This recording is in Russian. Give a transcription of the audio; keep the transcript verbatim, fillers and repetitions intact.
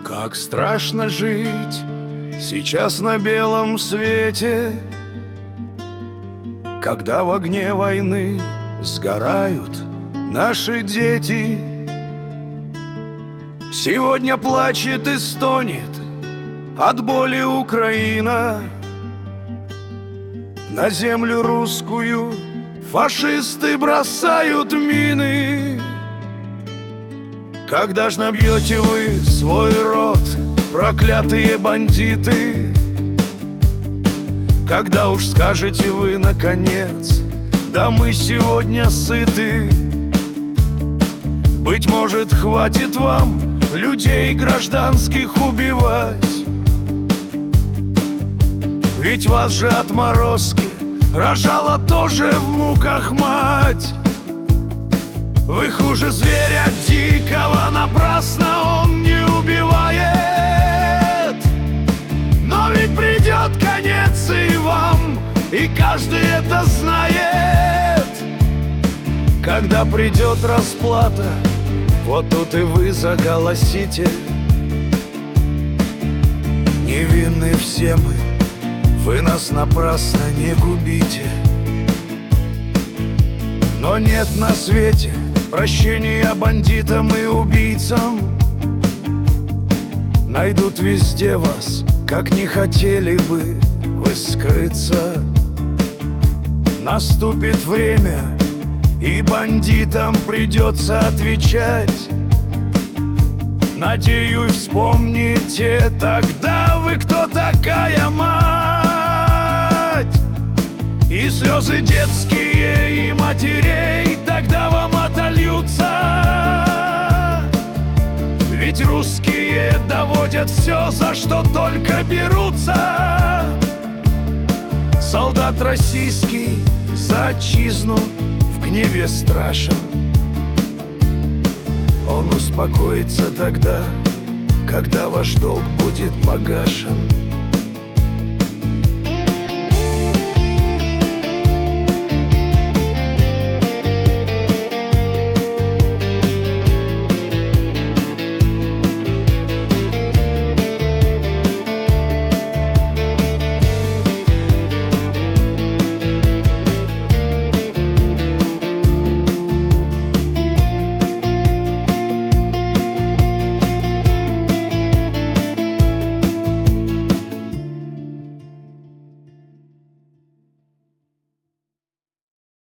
Как страшно жить сейчас на белом свете, когда в огне войны сгорают наши дети. Сегодня плачет и стонет от боли Украина. На землю русскую фашисты бросают мины. Когда ж набьете вы свой рот, проклятые бандиты? Когда уж скажете вы наконец: да мы сегодня сыты? Быть может, хватит вам людей гражданских убивать? Ведь вас же отморозки рожала тоже в муках мать. Вы хуже зверя дикого, напрасно он не убивает. Но ведь придет конец и вам, и каждый это знает. Когда придет расплата, вот тут и вы заголосите: невинны все мы, вы нас напрасно не губите. Но нет на свете прощения бандитам и убийцам. Найдут везде вас, как не хотели бы вы скрыться. Наступит время, и бандитам придется отвечать. Надеюсь, вспомните тогда вы, кто такая мать. И слезы детские, и матерей тогда вам отольются. Ведь русские доводят все, за что только берутся. Солдат российский за отчизну в гневе страшен. Он успокоится тогда, когда ваш долг будет погашен.